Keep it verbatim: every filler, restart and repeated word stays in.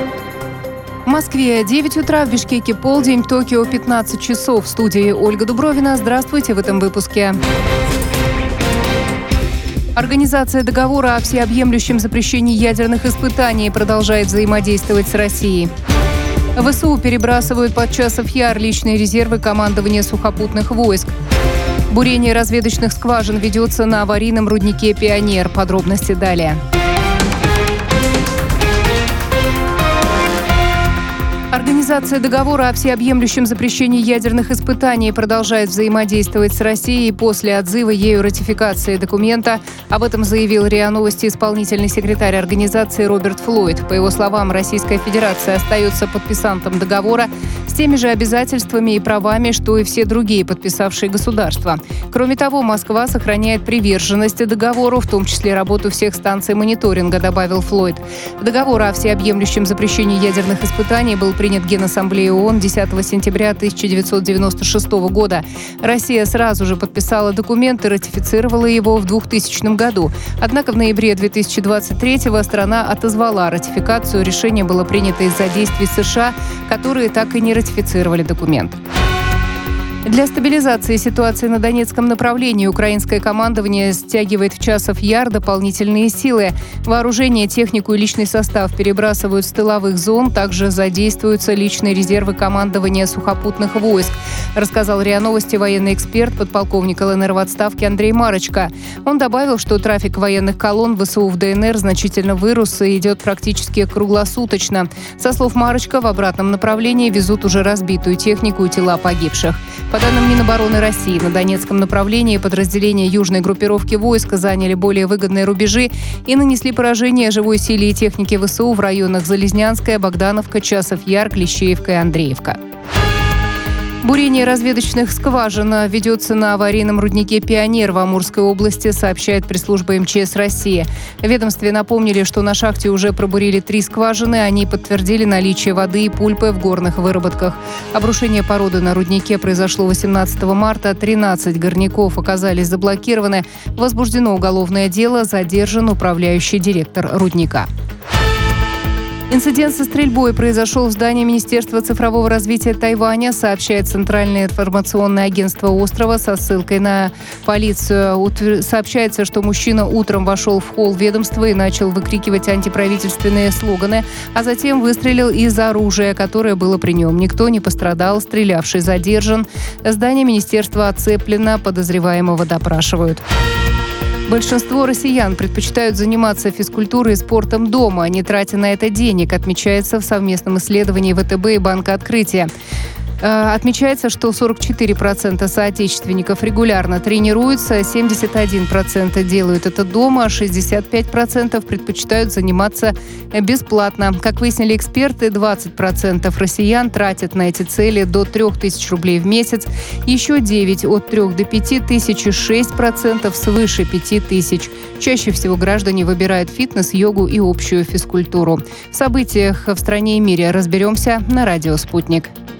В Москве девять утра, в Бишкеке полдень, в Токио пятнадцать часов. В студии Ольга Дубровина. Здравствуйте в этом выпуске. Организация договора о всеобъемлющем запрещении ядерных испытаний продолжает взаимодействовать с Россией. ВСУ перебрасывают под Часов-Яр личные резервы командования сухопутных войск. Бурение разведочных скважин ведется на аварийном руднике «Пионер». Подробности далее. Организация договора о всеобъемлющем запрещении ядерных испытаний продолжает взаимодействовать с Россией после отзыва ею ратификации документа. Об этом заявил РИА Новости исполнительный секретарь организации Роберт Флойд. По его словам, Российская Федерация остается подписантом договора с теми же обязательствами и правами, что и все другие подписавшие государства. Кроме того, Москва сохраняет приверженность договору, в том числе работу всех станций мониторинга, добавил Флойд. Договор о всеобъемлющем запрещении ядерных испытаний был принят Генассамблеей ООН десятого сентября тысяча девятьсот девяносто шестого года. Россия сразу же подписала документ и ратифицировала его в двухтысячном году. Однако в ноябре две тысячи двадцать третьего страна отозвала ратификацию. Решение было принято из-за действий США, которые так и не ратифицировали документ. Для стабилизации ситуации на Донецком направлении украинское командование стягивает в Часов-Яр дополнительные силы. Вооружение, технику и личный состав перебрасывают с тыловых зон. Также задействуются личные резервы командования сухопутных войск, рассказал РИА Новости военный эксперт, подполковник ЛНР в отставке Андрей Марочка. Он добавил, что трафик военных колонн ВСУ в ДНР значительно вырос и идет практически круглосуточно. Со слов Марочка, в обратном направлении везут уже разбитую технику и тела погибших. По данным Минобороны России, на Донецком направлении подразделения южной группировки войск заняли более выгодные рубежи и нанесли поражение живой силе и технике ВСУ в районах Залезнянская, Богдановка, Часов-Яр, Клещеевка и Андреевка. Бурение разведочных скважин ведется на аварийном руднике «Пионер» в Амурской области, сообщает пресс-служба МЧС России. В ведомстве напомнили, что на шахте уже пробурили три скважины. Они подтвердили наличие воды и пульпы в горных выработках. Обрушение породы на руднике произошло восемнадцатого марта. тринадцать горняков оказались заблокированы. Возбуждено уголовное дело, задержан управляющий директор рудника. Инцидент со стрельбой произошел в здании Министерства цифрового развития Тайваня, сообщает Центральное информационное агентство острова со ссылкой на полицию. Сообщается, что мужчина утром вошел в холл ведомства и начал выкрикивать антиправительственные слоганы, а затем выстрелил из оружия, которое было при нем. Никто не пострадал, стрелявший задержан. Здание министерства оцеплено, подозреваемого допрашивают. Большинство россиян предпочитают заниматься физкультурой и спортом дома, не тратя на это денег, отмечается в совместном исследовании ВТБ и Банка Открытия. Отмечается, что сорок четыре процента соотечественников регулярно тренируются, семьдесят один процент делают это дома, а шестьдесят пять процентов предпочитают заниматься бесплатно. Как выяснили эксперты, двадцать процентов россиян тратят на эти цели до трех тысяч рублей в месяц, еще девять от трех до пяти тысяч и шесть процентов свыше пяти тысяч. Чаще всего граждане выбирают фитнес, йогу и общую физкультуру. В событиях в стране и мире разберемся на радио «Спутник».